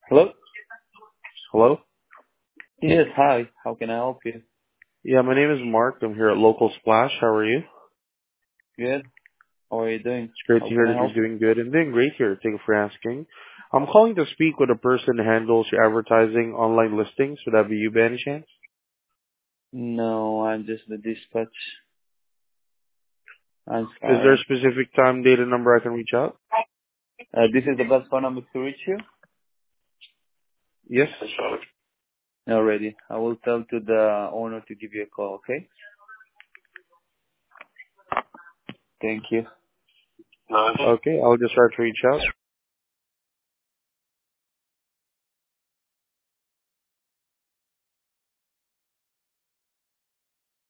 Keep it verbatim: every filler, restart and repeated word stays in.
Hello? Hello? Yes, hi. How can I help you? Yeah, my name is Mark. I'm here at Local Splash. How are you? Good. How are you doing? It's great to How hear can I that help you're doing good. I'm doing great here. Thank you for asking. I'm calling to speak with a person who handles your advertising online listings. Would that be you by any chance? you? No, I'm just the dispatch. I'm Is there a sorry. specific time, date, and number I can reach out? Uh, this is the best phone number to reach you? Yes. Already. I will tell to the owner to give you a call, okay? Thank you. Okay, I'll just try to reach out.